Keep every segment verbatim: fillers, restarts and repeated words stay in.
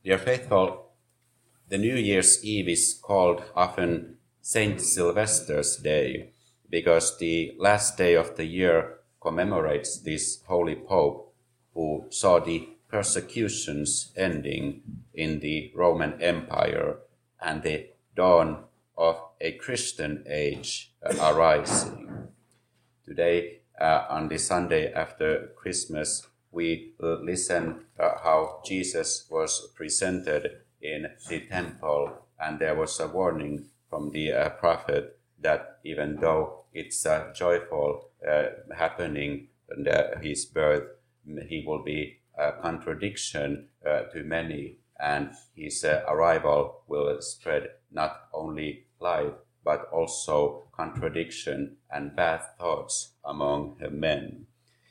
Dear faithful, the New Year's Eve is called often Saint Sylvester's Day because the last day of the year commemorates this holy pope who saw the persecutions ending in the Roman Empire and the dawn of a Christian age uh, arising. Today, uh, on the Sunday after Christmas, we uh, listen uh, how Jesus was presented in the temple, and there was a warning from the uh, prophet that even though it's a joyful uh, happening and uh, his birth, he will be a contradiction uh, to many, and his uh, arrival will spread not only light but also contradiction and bad thoughts among men.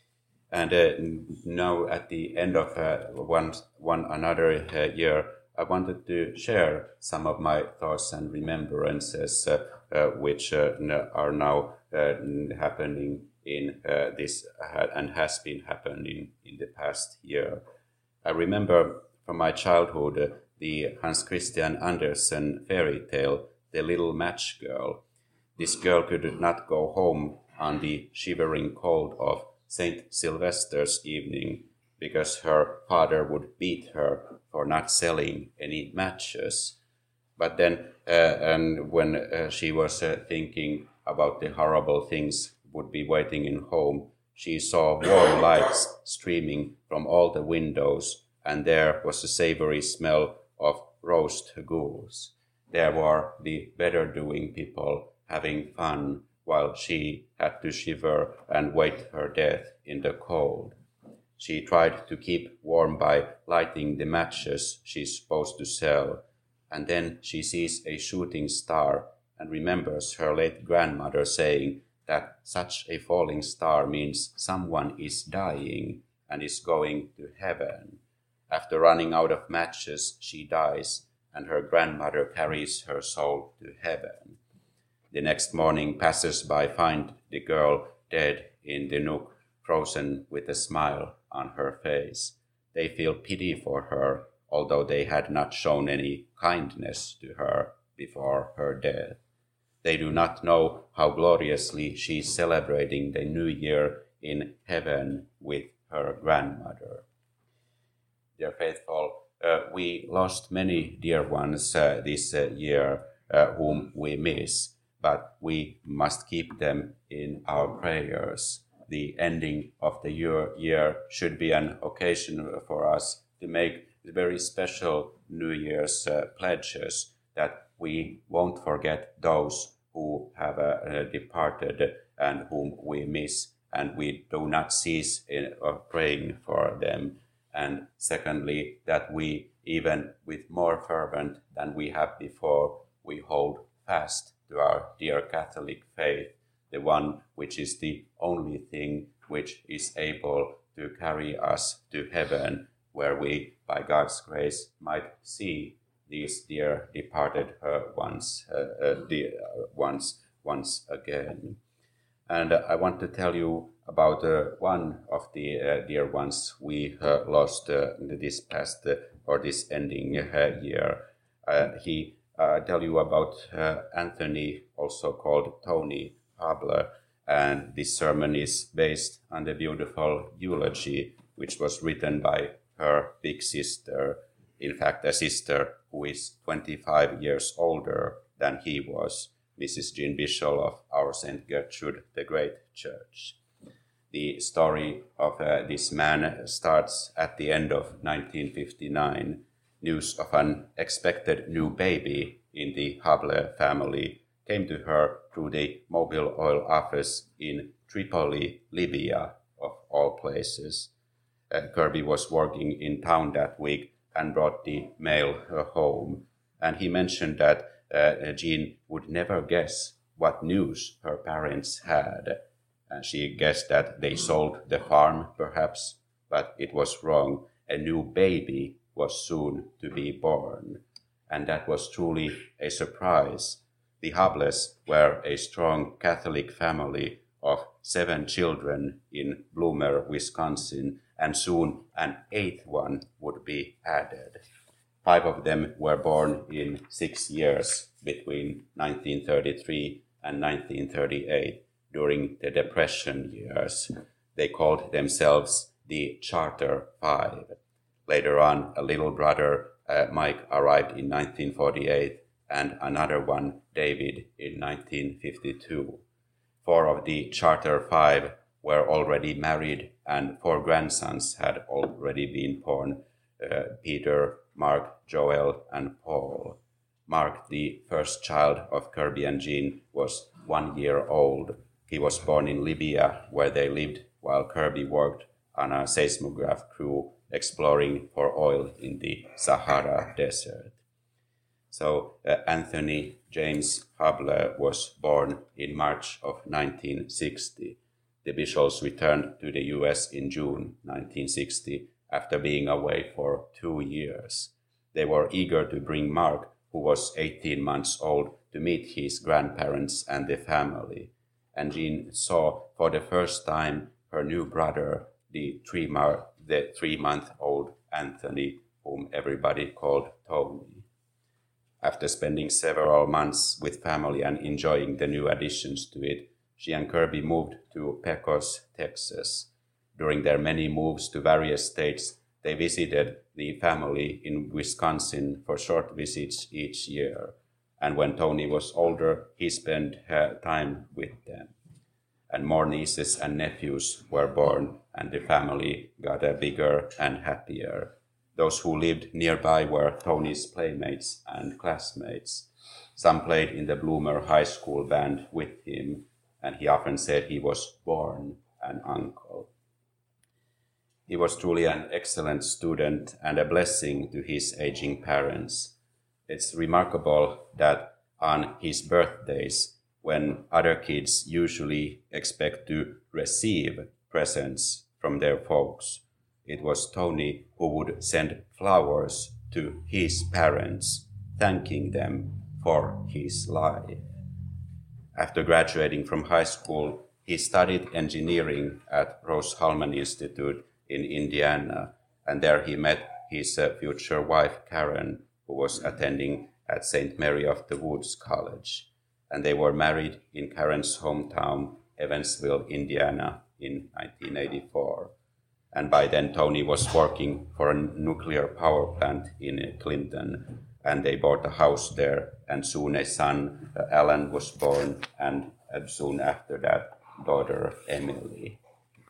And uh, now, at the end of uh, one, one another uh, year, I wanted to share some of my thoughts and remembrances, uh, uh, which uh, are now uh, happening in uh, this uh, and has been happening in the past year. I remember from my childhood uh, the Hans Christian Andersen fairy tale, The Little Match Girl. This girl could not go home on the shivering cold of Saint Sylvester's evening because her father would beat her for not selling any matches. But then, uh, and when uh, she was uh, thinking about the horrible things would be waiting in home, she saw warm lights streaming from all the windows, and there was a savory smell of roast goose. There were the better-doing people having fun, while she had to shiver and wait her death in the cold. She tried to keep warm by lighting the matches she's supposed to sell, and then she sees a shooting star and remembers her late grandmother saying that such a falling star means someone is dying and is going to heaven. After running out of matches, she dies, and her grandmother carries her soul to heaven. The next morning, passers-by find the girl dead in the nook, frozen with a smile on her face. They feel pity for her, although they had not shown any kindness to her before her death. They do not know how gloriously she is celebrating the new year in heaven with her grandmother. Dear faithful, uh, we lost many dear ones uh, this uh, year uh, whom we miss, but we must keep them in our prayers. The ending of the year, year should be an occasion for us to make very special New Year's uh, pledges that we won't forget those who have uh, uh, departed and whom we miss, and we do not cease in, of praying for them. And secondly, that we, even with more fervent than we have before, we hold fast to our dear Catholic faith, the one which is the only thing which is able to carry us to heaven, where we, by God's grace, might see these dear departed uh, ones, uh, uh, dear ones once again. And uh, I want to tell you about uh, one of the uh, dear ones we uh, lost uh, this past uh, or this ending uh, year. Uh, he uh, tell you about uh, Anthony, also called Tony Habler, and this sermon is based on the beautiful eulogy which was written by her big sister, in fact a sister who is twenty-five years older than he was, Missus Jean Bishop of our Saint Gertrude the Great Church. The story of uh, this man starts at the end of nineteen fifty-nine. News of an expected new baby in the Hable family came to her through the Mobil Oil office in Tripoli, Libya, of all places. Uh, Kirby was working in town that week and brought the mail uh, home. And he mentioned that uh, Jean would never guess what news her parents had. And she guessed that they sold the farm, perhaps, but it was wrong. A new baby was soon to be born. And that was truly a surprise. The Hables were a strong Catholic family of seven children in Bloomer, Wisconsin, and soon an eighth one would be added. Five of them were born in six years between nineteen thirty-three and nineteen thirty-eight during the Depression years. They called themselves the Charter Five. Later on, a little brother, uh, Mike, arrived in nineteen forty-eight, and another one, David, in nineteen fifty-two. Four of the Charter Five were already married, and four grandsons had already been born, uh, Peter, Mark, Joel, and Paul. Mark, the first child of Kirby and Jean, was one year old. He was born in Libya, where they lived while Kirby worked on a seismograph crew exploring for oil in the Sahara Desert. So uh, Anthony James Hubble was born in March of nineteen sixty. The Bishops returned to the U S in June nineteen sixty after being away for two years. They were eager to bring Mark, who was eighteen months old, to meet his grandparents and the family. And Jean saw for the first time her new brother, the three mar- the three-month-old Anthony, whom everybody called Tony. After spending several months with family and enjoying the new additions to it, she and Kirby moved to Pecos, Texas. During their many moves to various states, they visited the family in Wisconsin for short visits each year. And when Tony was older, he spent uh, time with them. And more nieces and nephews were born, and the family got uh, bigger and happier. Those who lived nearby were Tony's playmates and classmates. Some played in the Bloomer High School band with him, and he often said he was born an uncle. He was truly an excellent student and a blessing to his aging parents. It's remarkable that on his birthdays, when other kids usually expect to receive presents from their folks, it was Tony who would send flowers to his parents, thanking them for his life. After graduating from high school, he studied engineering at Rose-Hulman Institute in Indiana, and there he met his uh, future wife, Karen, who was attending at Saint Mary of the Woods College. And they were married in Karen's hometown, Evansville, Indiana, in nineteen eighty-four. And by then, Tony was working for a nuclear power plant in Clinton, and they bought a house there, and soon a son, uh, Alan, was born, and, and soon after that, daughter, Emily.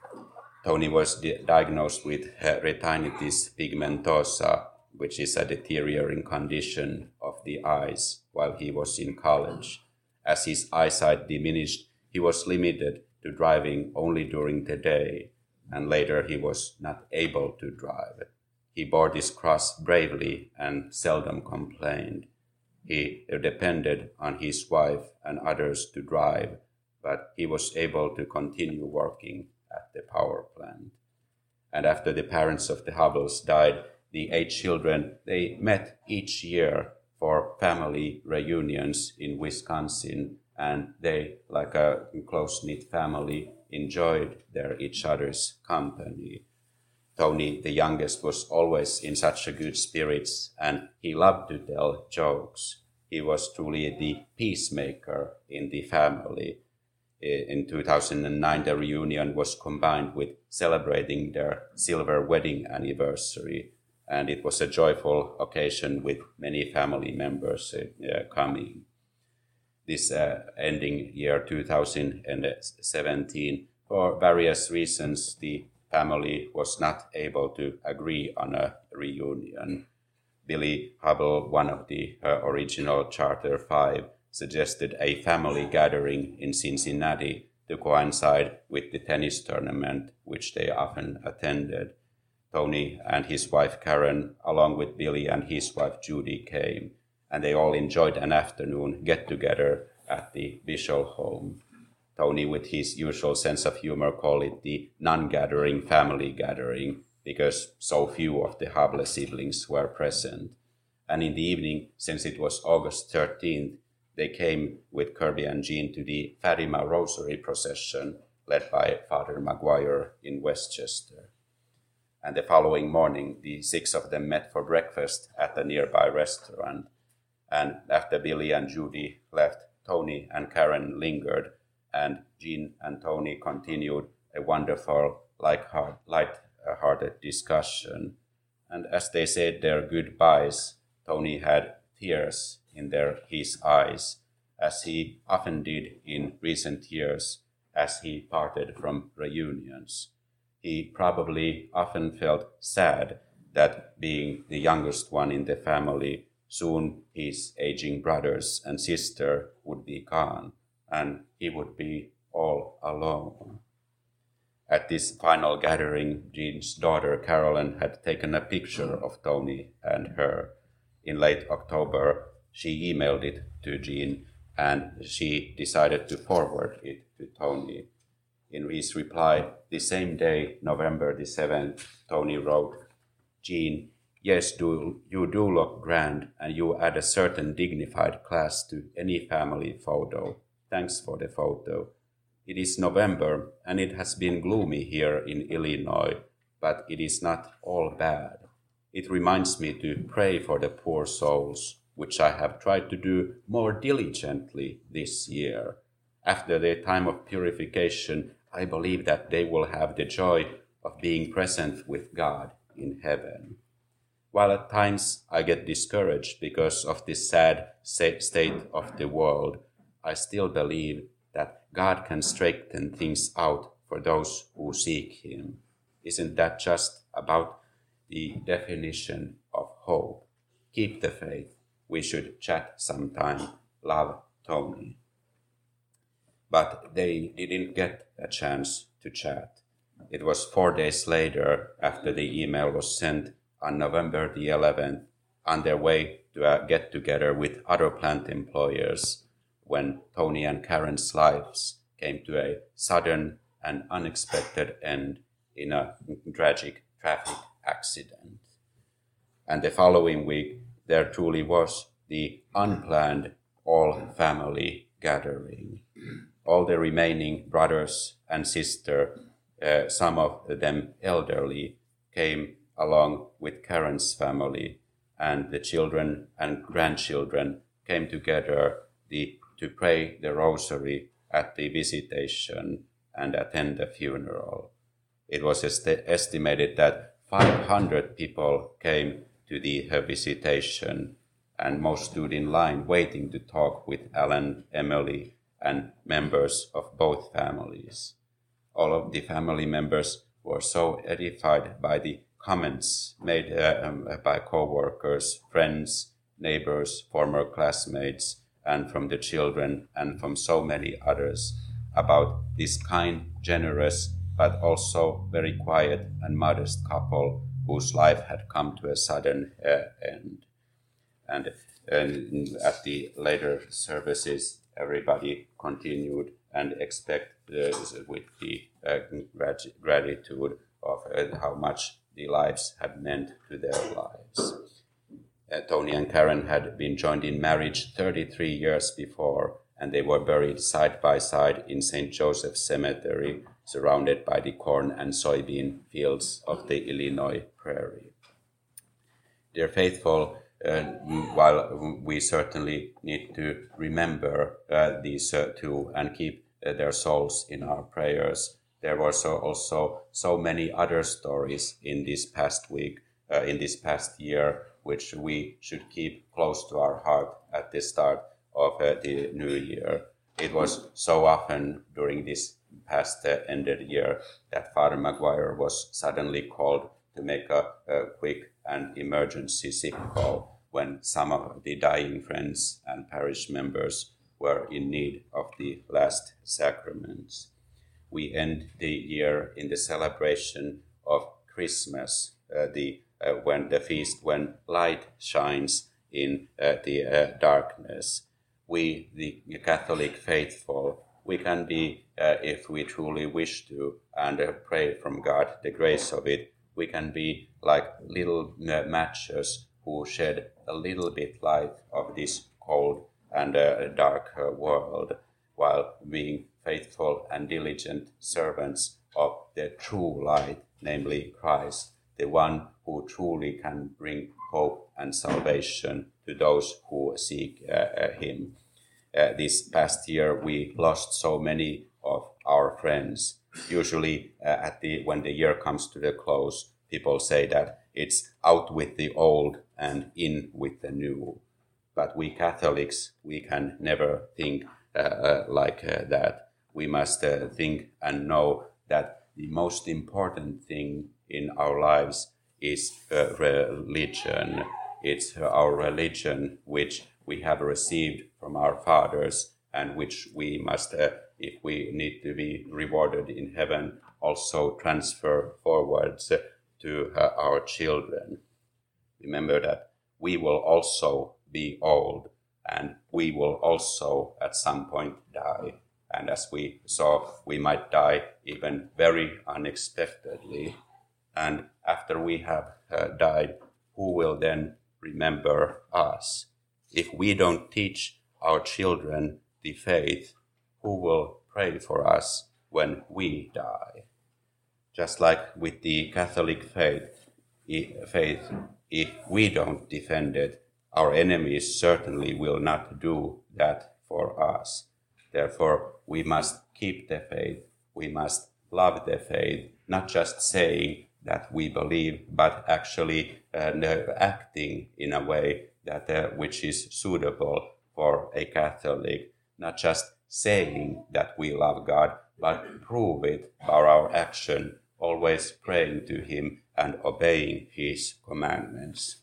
Tony was di- diagnosed with retinitis pigmentosa, which is a deteriorating condition of the eyes, while he was in college. As his eyesight diminished, he was limited to driving only during the day, and later he was not able to drive. He bore this cross bravely and seldom complained. He depended on his wife and others to drive, but he was able to continue working at the power plant. And after the parents of the Hubbles died, the eight children, they met each year for family reunions in Wisconsin, and they, like a close-knit family, enjoyed their each other's company. Tony, the youngest, was always in such a good spirits, and he loved to tell jokes. He was truly the peacemaker in the family. In two thousand nine, the reunion was combined with celebrating their silver wedding anniversary, and it was a joyful occasion with many family members uh, coming. This uh, ending year two thousand seventeen, for various reasons, the family was not able to agree on a reunion. Billy Hubble, one of the uh, original Charter Five, suggested a family gathering in Cincinnati to coincide with the tennis tournament, which they often attended. Tony and his wife Karen, along with Billy and his wife Judy, came, and they all enjoyed an afternoon get-together at the Bishop home. Tony, with his usual sense of humor, called it the non-gathering family gathering because so few of the Hubble siblings were present. And in the evening, since it was August thirteenth, they came with Kirby and Jean to the Fatima Rosary procession led by Father Maguire in Westchester. And the following morning, the six of them met for breakfast at a nearby restaurant. And after Billy and Judy left, Tony and Karen lingered, and Jean and Tony continued a wonderful, light-hearted discussion. And as they said their goodbyes, Tony had tears in their, his eyes, as he often did in recent years as he parted from reunions. He probably often felt sad that, being the youngest one in the family, soon his aging brothers and sister would be gone, and he would be all alone. At this final gathering, Jean's daughter Carolyn had taken a picture of Tony and her. In late October, she emailed it to Jean, and she decided to forward it to Tony. In his reply, the same day, November the seventh, Tony wrote, "Jean, yes, do, you do look grand, and you add a certain dignified class to any family photo. Thanks for the photo. It is November, and it has been gloomy here in Illinois, but it is not all bad. It reminds me to pray for the poor souls, which I have tried to do more diligently this year. After their time of purification, I believe that they will have the joy of being present with God in heaven. While at times I get discouraged because of this sad state of the world, I still believe that God can straighten things out for those who seek Him. Isn't that just about the definition of hope? Keep the faith. We should chat sometime. Love, Tony." But they didn't get a chance to chat. It was four days later, after the email was sent, on November the eleventh, on their way to a get-together with other plant employers, when Tony and Karen's lives came to a sudden and unexpected end in a tragic traffic accident. And the following week, there truly was the unplanned all-family gathering. All the remaining brothers and sisters, uh, some of them elderly, came along with Karen's family, and the children and grandchildren came together the, to pray the rosary at the visitation and attend the funeral. It was est- estimated that five hundred people came to the uh, visitation, and most stood in line waiting to talk with Alan, Emily, and members of both families. All of the family members were so edified by the comments made uh, um, by co-workers, friends, neighbors, former classmates, and from the children and from so many others about this kind, generous, but also very quiet and modest couple whose life had come to a sudden uh, end. And, and at the later services, everybody continued and expected uh, with the uh, grat- gratitude of uh, how much the lives had meant to their lives. Uh, Tony and Karen had been joined in marriage thirty-three years before, and they were buried side by side in Saint Joseph's Cemetery, surrounded by the corn and soybean fields of the Illinois prairie. Dear faithful, uh, while we certainly need to remember uh, these uh, two and keep uh, their souls in our prayers, there were so also so many other stories in this past week, uh, in this past year, which we should keep close to our heart at the start of uh, the new year. It was so often during this past uh, ended year that Father Maguire was suddenly called to make a, a quick and emergency sick call when some of the dying friends and parish members were in need of the last sacraments. We end the year in the celebration of Christmas, uh, the uh, when the feast when light shines in uh, the uh, darkness. We, the Catholic faithful, we can be, uh, if we truly wish to, and uh, pray from God the grace of it, we can be like little uh, matches who shed a little bit light of this cold and uh, dark uh, world, while being faithful and diligent servants of the true light, namely Christ, the one who truly can bring hope and salvation to those who seek uh, him. Uh, this past year, we lost so many of our friends. Usually, uh, at the when the year comes to the close, people say that it's out with the old and in with the new. But we Catholics, we can never think uh, uh, like uh, that. We must uh, think and know that the most important thing in our lives is uh, religion. It's our religion which we have received from our fathers and which we must, uh, if we need to be rewarded in heaven, also transfer forwards uh, to uh, our children. Remember that we will also be old and we will also at some point die. And as we saw, we might die even very unexpectedly. And after we have uh, died, who will then remember us? If we don't teach our children the faith, who will pray for us when we die? Just like with the Catholic faith, faith, if we don't defend it, our enemies certainly will not do that for us. Therefore, we must keep the faith. We must love the faith, not just saying that we believe, but actually uh, acting in a way that uh, which is suitable for a Catholic. Not just saying that we love God, but prove it by our action, always praying to Him and obeying His commandments.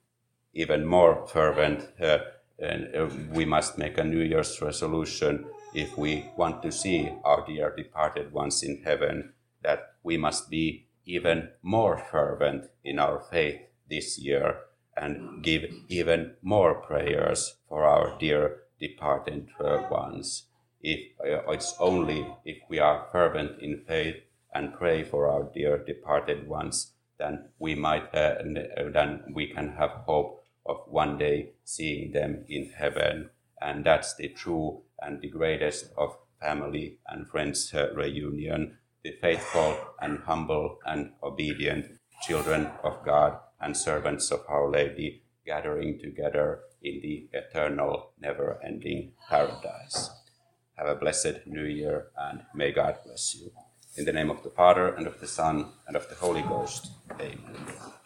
Even more fervent, uh, and uh, we must make a New Year's resolution if we want to see our dear departed ones in heaven, that we must be even more fervent in our faith this year and give even more prayers for our dear departed ones. If uh, it's only if we are fervent in faith and pray for our dear departed ones, then we might uh, then we can have hope of one day seeing them in heaven. And that's the true and the greatest of family and friends uh, reunion, the faithful and humble and obedient children of God and servants of Our Lady gathering together in the eternal, never-ending paradise. Have a blessed New Year, and may God bless you. In the name of the Father, and of the Son, and of the Holy Ghost. Amen.